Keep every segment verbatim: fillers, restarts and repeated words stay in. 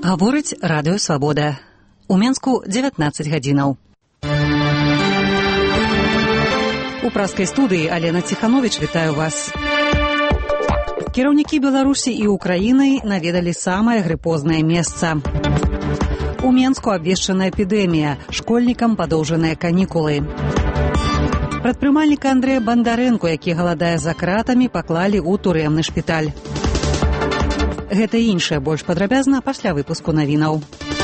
Гаворыць радыё Свабода. У Менску дзевятнаццаць гадзінаў. У праскай студыі Алена Ціхановіч вітаю вас. Кіраўнікі Беларусі і Украіны наведалі самае грыпознае месца. У Менску абвешчана эпідэмія, школьнікам падоўжаныя канікулы. Прадпрымальніка Андрэя Бандарэнку, які галадае за кратамі, паклалі ў турэмны шпіталь. Гэта і іншае больш падрабязна пасля выпуску навінаў.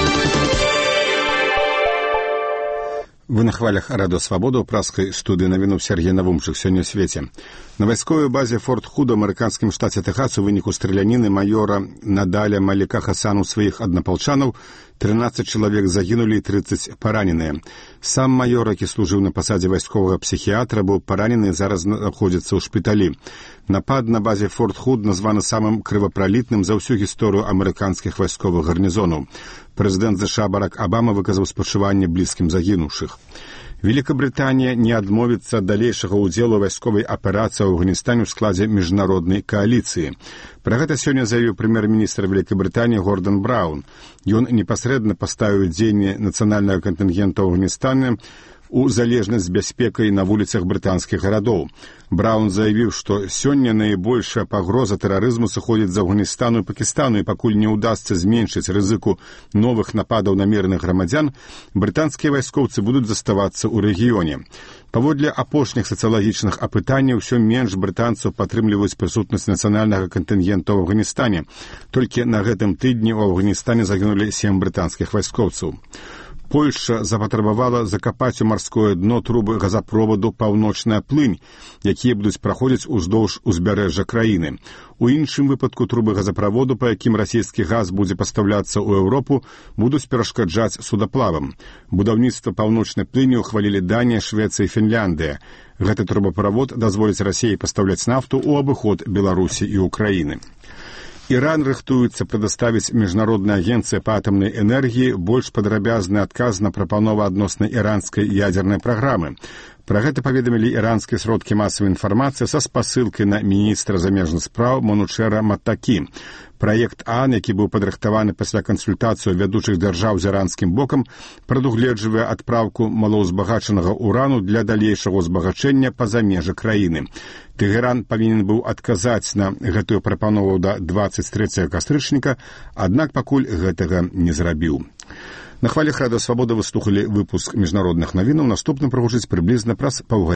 Вы на хвалях радыё Свабода ў праскай студыі навінуў Сергей Навумчык сёння ў свеце. На вайсковай базе Форт Худ у амерыканскім штаце Тэхас у выніку страляніны маёра Надаля Маліка Хасану сваіх аднапалчанаў трынаццаць чалавек загінулі і трыццаць параненыя. Сам маёр, які служыў на пасадзе вайсковага псіхіатра, быў паранены і зараз знаходзіцца ў шпіталі. Напад на базе Форт Худ названы самым крывапралітным за ўсю гісторыю амерыканскіх вайсковых гарнізонаў. Прэзідэнт ЗША Барак Абама выказаў спачуванне блізкім загінуўшых. Великабрытанія не адмовіцца ад далейшага ўдзелу вайсковай аперацыі ў Афганістане ў складзе міжнароднай кааліцыі. Пра гэта сёння заявіў прэм'ер-міністр Великабрытаніі Гордон Браун. Ён непасрэдна паставіў дзеянне нацыянальнага кантынгента ў Афганістане у залежнасць з бяспекай на вуліцах брытанскіх гарадоў. Браун заявіў, што сёння найбольшая пагроза тэрарызму сыходзіць з Афганістану і Пакістану, і пакуль не ўдасца зменшыць рызыку новых нападаў на мірных грамадзян, брытанскія вайскоўцы будуць заставацца ў рэгіёне. Паводле апошніх сацыялагічных апытанняў, усё менш брытанцаў падтрымліваюць прысутнасць нацыянальнага кантынгента ў Афганістане. Толькі на гэтым тыдні ў Афганістане загінулі сем брытанскіх вайскоўцаў. Польшча запатрабавала закапаць у марское дно трубы газапроводу «Паўночная плынь», якія будуць праходзіць уздоўж узбярэжжа краіны. У іншым выпадку трубы газаправоду, па якім расійскі газ будзе пастаўляцца ў Еўропу, будуць перашкаджаць судаплавам. Будаўніцтва «Паўночнай плыні» ухвалілі Данія, Швецыя і Фінляндыя. Гэты трубаправод дазволіць Расіі пастаўляць нафту ў абыход Беларусі і Украіны. Іран рыхтуецца прадаставіць міжнародная агенцыя па атамнай энергіі больш падрабязны адказ на прапанову адносна іранскай ядзернай праграмы. Пра гэта паведамілі іранскія сродкі масавай інфармацыі са спасылкай на міністра замежных спраў Манучэра Маттакі. Праект ААН, які быў падрыхтаваны пасля кансультацыі вядучых дзяржаў з іранскім бокам, прадугледжвае адпраўку малаўзбагачанага урану для далейшага ўзбагачэння па-за межы краіны. Тэгеран павінен быў адказаць на гэтую прапанову да дваццаць трэцяга кастрычніка, аднак пакуль гэтага не зрабіў. На хвалях радыё Свабода вы слухалі выпуск міжнародных навінаў. Наступны прагучыць прыблізна праз паўгадзіны.